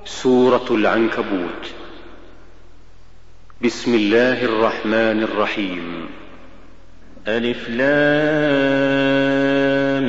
سورة العنكبوت. بسم الله الرحمن الرحيم. ألف لام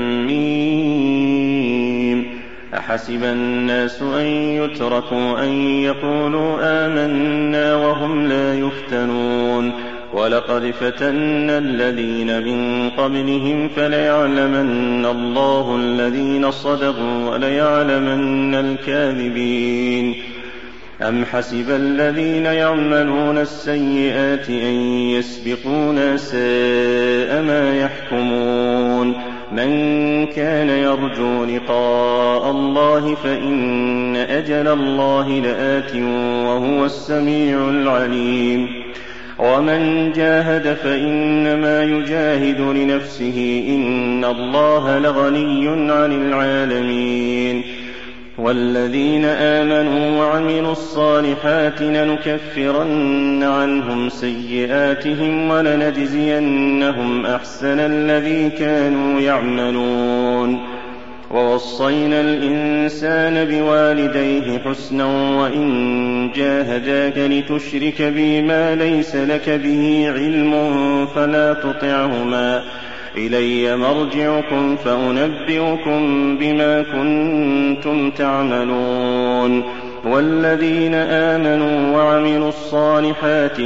ميم. أحسب الناس أن يتركوا أن يقولوا آمنا وهم لا يفتنون ولقد فتنا الذين من قبلهم فليعلمن الله الذين صدقوا وليعلمن الكاذبين. أم حسب الذين يعملون السيئات أن يسبقونا ساء ما يحكمون. من كان يرجو لقاء الله فإن أجل الله لآت وهو السميع العليم. ومن جاهد فإنما يجاهد لنفسه إن الله لغني عن العالمين. والذين آمنوا وعملوا الصالحات لنكفرن عنهم سيئاتهم ولنجزينهم أحسن الذي كانوا يعملون. ووصينا الإنسان بوالديه حسنا وإن جاهداك لتشرك بي ما ليس لك به علم فلا تطعهما إلي مرجعكم فأنبئكم بما كنتم تعملون. والذين آمنوا وعملوا الصالحات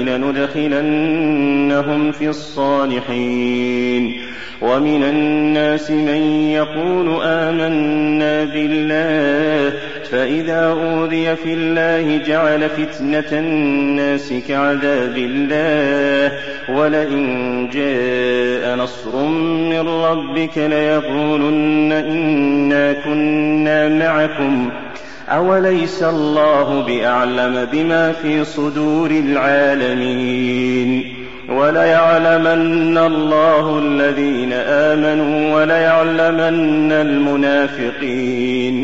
لندخلنهم في الصالحين. ومن الناس من يقول آمنا بالله فإذا أوذي في الله جعل فتنة الناس كعذاب الله ولئن جاء نصر من ربك ليقولن إنا كنا معكم أوليس الله بأعلم بما في صدور العالمين. وليعلمن الله الذين آمنوا وليعلمن المنافقين.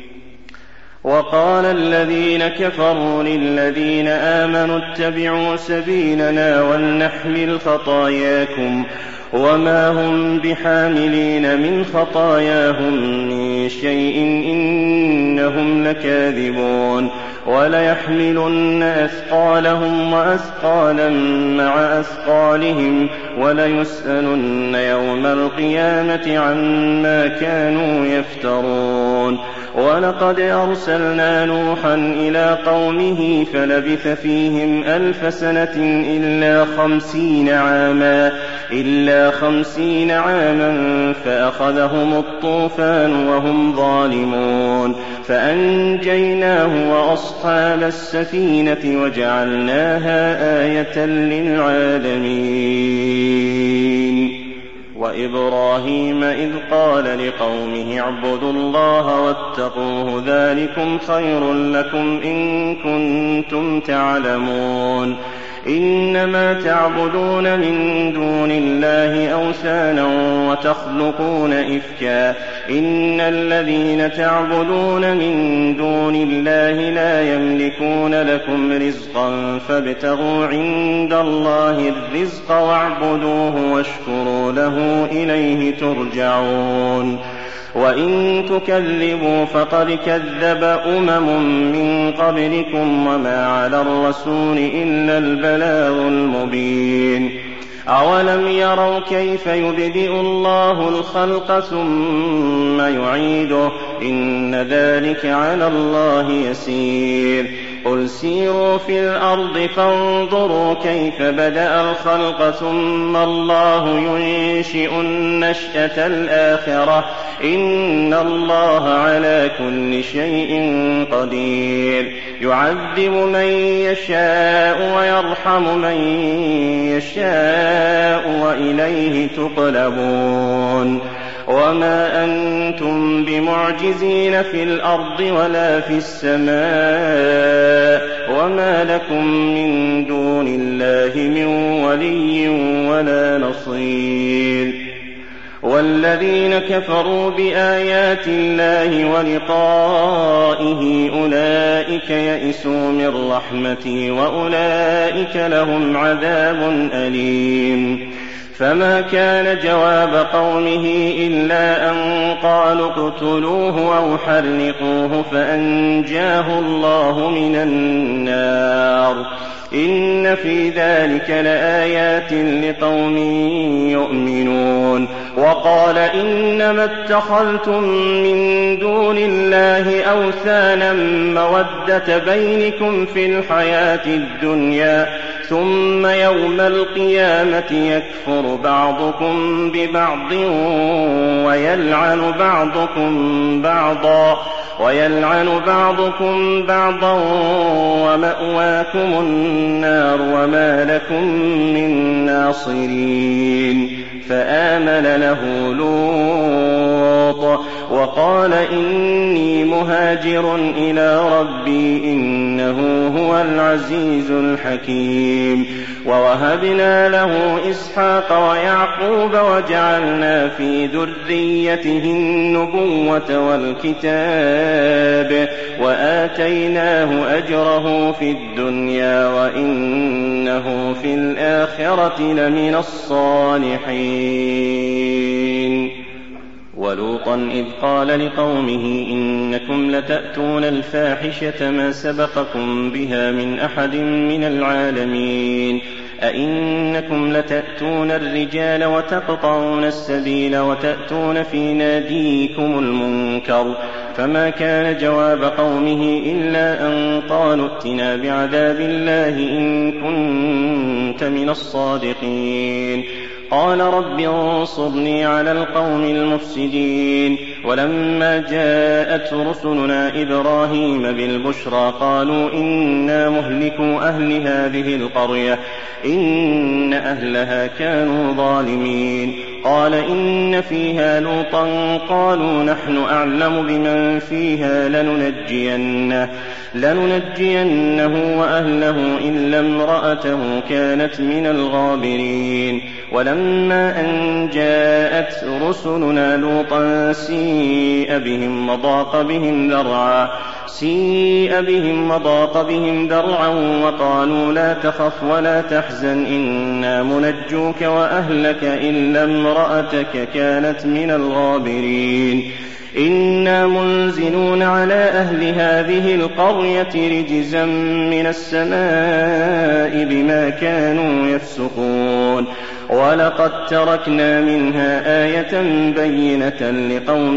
وقال الذين كفروا للذين آمنوا اتبعوا سبيلنا ولنحمل خطاياكم وما هم بحاملين من خطاياهم من شيء إنهم لكاذبون. وليحملن أثقالهم وأثقالا مع أثقالهم وليسألن يوم القيامة عما كانوا يفترون. ولقد أرسلنا نوحا إلى قومه فلبث فيهم 1000 سنة إلا 50 عاما فأخذهم الطوفان وهم ظالمون فأنجيناه وأصحاب السفينة وجعلناها آية للعالمين. وإبراهيم إذ قال لقومه اعبدوا الله واتقوه ذلكم خير لكم إن كنتم تعلمون. إنما تعبدون من دون الله أوثانا وتخلقون إفكا إن الذين تعبدون من دون الله لا يملكون لكم رزقا فابتغوا عند الله الرزق واعبدوه واشكروا له إليه ترجعون. وإن تكذبوا فقد كذب من قبلكم وما على الرسول إلا البلاغ المبين. أولم يروا كيف يبدئ الله الخلق ثم يعيده إن ذلك على الله يسير. قل سيروا في الأرض فانظروا كيف بدأ الخلق ثم الله ينشئ النشأة الآخرة إن الله على كل شيء قدير. يعذب من يشاء ويرحم من يشاء وإليه تقلبون. وما أنتم بمعجزين في الأرض ولا في السماء وما لكم من دون الله من ولي ولا نصير. والذين كفروا بآيات الله ولقائه أولئك يئسوا من رحمتي وأولئك لهم عذاب أليم. فما كان جواب قومه إلا أن قالوا اقتلوه أو حرقوه فأنجاه الله من النار. إن في ذلك لآيات لقوم يؤمنون. وقال إنما اتخذتم من دون الله أوثانا مودة بينكم في الحياة الدنيا ثم يوم القيامة يكفر بعضكم ببعض ويلعن بعضكم بعضا ومأواكم النار وما لكم من ناصرين. فآمن له لوط وقال إني مهاجر إلى ربي إنه هو العزيز الحكيم. ووهبنا له إسحاق ويعقوب وجعلنا في ذريته النبوة والكتاب وآتيناه أجره في الدنيا وإنه في الآخرة لمن الصالحين. ولوطا إذ قال لقومه إنكم لتأتون الفاحشة ما سبقكم بها من أحد من العالمين. أئنكم لتأتون الرجال وتقطعون السبيل وتأتون في ناديكم المنكر. فما كان جواب قومه إلا أن قالوا ائتنا بعذاب الله إن كنت من الصادقين. قال رب انصرني على القوم المفسدين. ولما جاءت رسلنا إبراهيم بالبشرى قالوا إنا مهلكو أهل هذه القرية إن أهلها كانوا ظالمين. قال إن فيها لوطا قالوا نحن أعلم بمن فيها لننجينه وأهله إلا امرأته كانت من الغابرين. ولما أن جاءت رسلنا لوطا سيء بهم وضاق بهم ذرعا وقالوا لا تخف ولا تحزن إنا منجوك وأهلك إلا امرأتك كانت من الغابرين. إنا منزلون على أهل هذه القرية رجزا من السماء بما كانوا يفسقون. ولقد تركنا منها آية بينة لقوم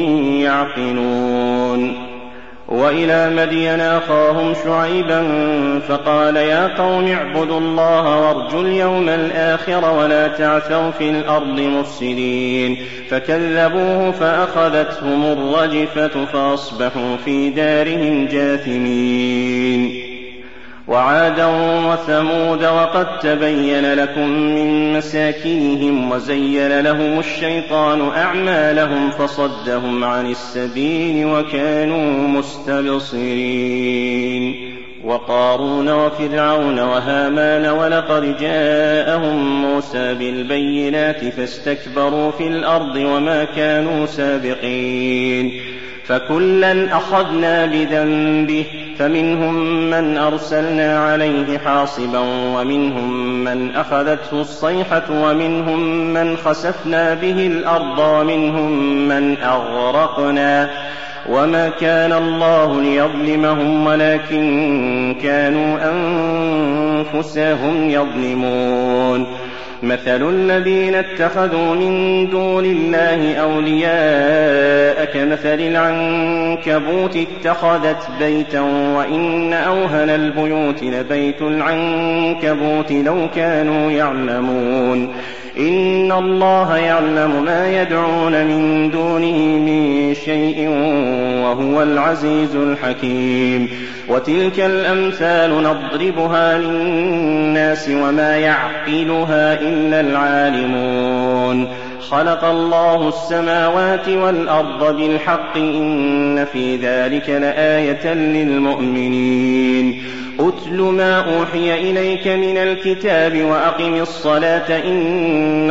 يعقلون. وإلى مدين أخاهم شعيبا فقال يا قوم اعبدوا الله وارجوا اليوم الآخر ولا تعثوا في الأرض مفسدين. فكذبوه فأخذتهم الرجفة فأصبحوا في دارهم جاثمين. وعادا وثمود وقد تبين لكم من مساكنهم وزين لهم الشيطان أعمالهم فصدهم عن السبيل وكانوا مستبصرين. وقارون وفرعون وهامان ولقد جاءهم موسى بالبينات فاستكبروا في الأرض وما كانوا سابقين. فكلا أخذنا بذنبه فمنهم من أرسلنا عليه حاصبا ومنهم من أخذته الصيحة ومنهم من خسفنا به الأرض ومنهم من أغرقنا. وما كان الله ليظلمهم ولكن كانوا أنفسهم يظلمون. مثل الذين اتخذوا من دون الله أولياء كمثل العنكبوت اتخذت بيتا وإن أوهن البيوت لبيت العنكبوت لو كانوا يعلمون. إن الله يعلم ما يدعون من دونه من شيء وهو العزيز الحكيم. وتلك الأمثال نضربها للناس وما يعقلها إلا العالمون. خلق الله السماوات والأرض بالحق إن في ذلك لآية للمؤمنين. أتل ما أوحي إليك من الكتاب وأقم الصلاة إن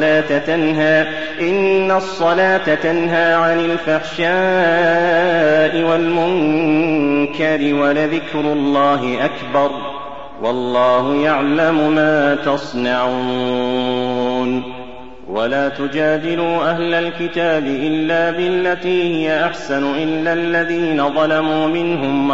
الصلاة تنهى عن الفحشاء والمنكر ولذكر الله أكبر والله يعلم ما تصنعون. ولا تجادلوا أهل الكتاب إلا بالتي هي أحسن إلا الذين ظلموا منهم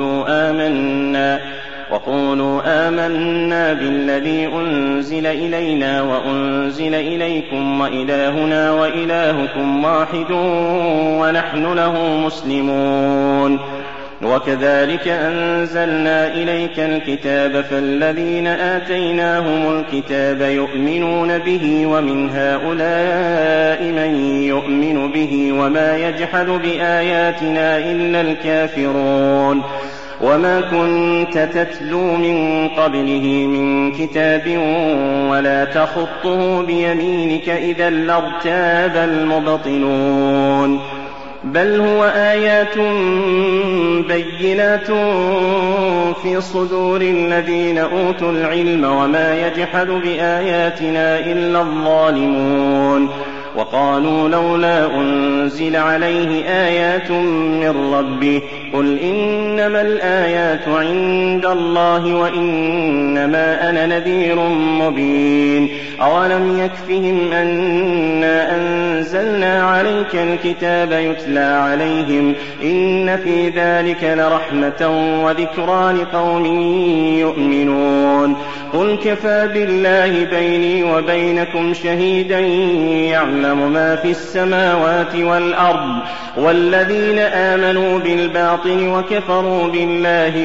وقولوا آمنا بالذي أنزل إلينا وأنزل إليكم وإلهنا وإلهكم واحد ونحن له مسلمون. وكذلك أنزلنا إليك الكتاب فالذين آتيناهم الكتاب يؤمنون به ومن هؤلاء من يؤمن به وما يجحد بآياتنا إلا الكافرون. وما كنت تتلو من قبله من كتاب ولا تخطه بيمينك إذا لارتاب المبطلون. بل هو آيات بينات في صدور الذين أوتوا العلم وما يجحد بآياتنا إلا الظالمون. وقالوا لولا أنزل عليه آيات من ربه قل إنما الآيات عند الله وإنما أنا نذير مبين. أولم يكفهم أنا أنزلنا عليك الكتاب يتلى عليهم إن في ذلك لرحمة وذكرى لقوم يؤمنون. قل كفى بالله بيني وبينكم شهيدا يعلم ما في السماوات والأرض والذين آمنوا بالباطل وكفروا بالله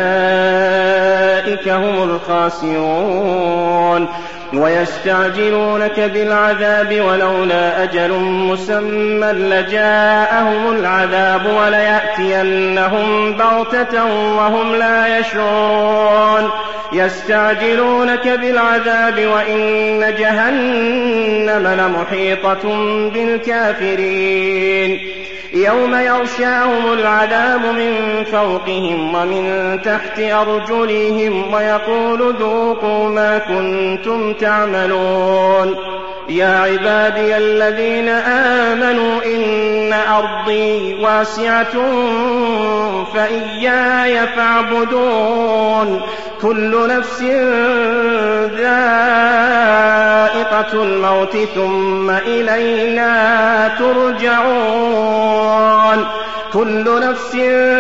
أولئك هم الخاسرون. ويستعجلونك بالعذاب ولولا أجل مسمى لجاءهم العذاب وليأتينهم بغتة وهم لا يشعرون. يستعجلونك بالعذاب وإن جهنم لمحيطة بالكافرين. يوم يغشاهم العذاب من فوقهم ومن تحت أرجلهم ويقول ذوقوا ما كنتم تعملون. يا عبادي الذين آمنوا إن أرضي واسعة فإياي فاعبدون. كل نفس ذائقة الموت ثم إلينا ترجعون. كل نفس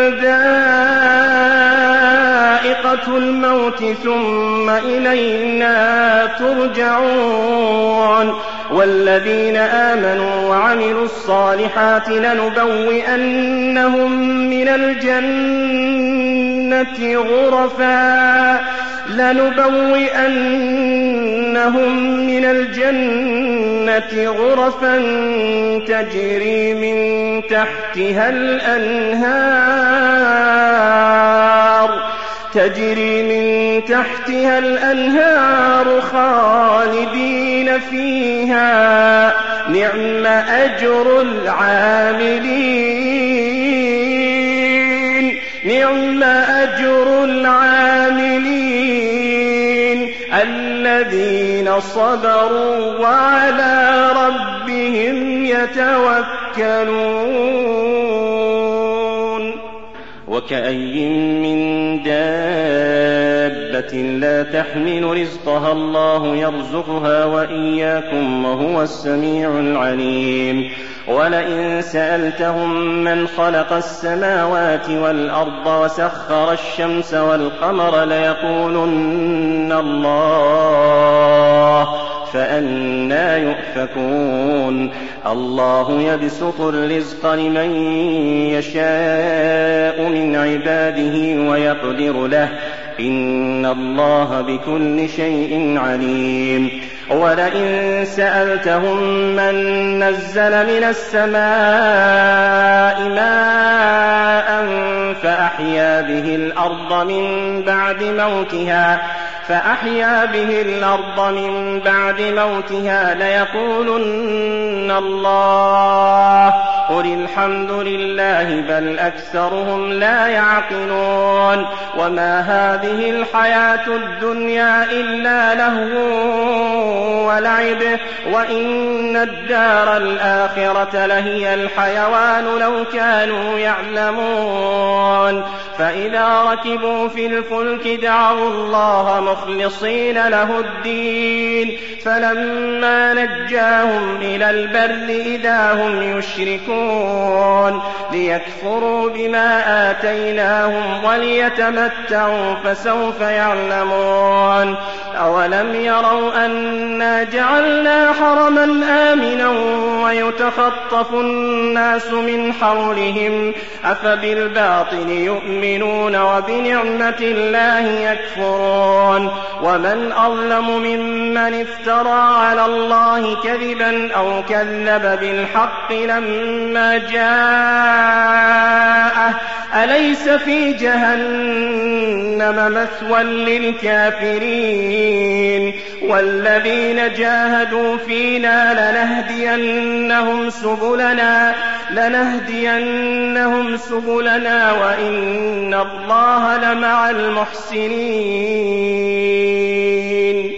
ذائقة الموت ثم إلينا ترجعون. والذين آمنوا وعملوا الصالحات لنبوئنهم من الجنة غرفا تجري من تحتها الأنهار خالدين فيها. نعم أجر العاملين الذين صبروا وعلى ربهم يتوكلون. وكأي من دابة لا تحمل رزقها الله يرزقها وإياكم وهو السميع العليم. ولئن سألتهم من خلق السماوات والأرض وسخر الشمس والقمر ليقولن الله فأنى يؤفكون. الله يبسط الرزق لمن يشاء من عباده ويقدر له إن الله بكل شيء عليم. ولئن سألتهم من نزل من السماء ماء فأحيا به الأرض من بعد موتها ليقولن الله قل الحمد لله بل أكثرهم لا يعقلون. وما هذه الحياة الدنيا إلا لهو ولعب وإن الدار الآخرة لهي الحيوان لو كانوا يعلمون. فإذا ركبوا في الفلك دعوا الله مخلصين له الدين فلما نجاهم إلى البر إذا هم يشركون ليكفروا بما آتيناهم وليتمتعوا فسوف يعلمون أولم يروا أنا جعلنا حرما آمنا ويتخطف الناس من حولهم أفبالباطل يؤمنون وبنعمة الله يكفرون ومن أظلم ممن افترى على الله كذبا أو كذب بالحق لما جاءه أليس في جهنم مثوى للكافرين والذين جاهدوا فينا لنهدينهم سبلنا وإن الله لمع المحسنين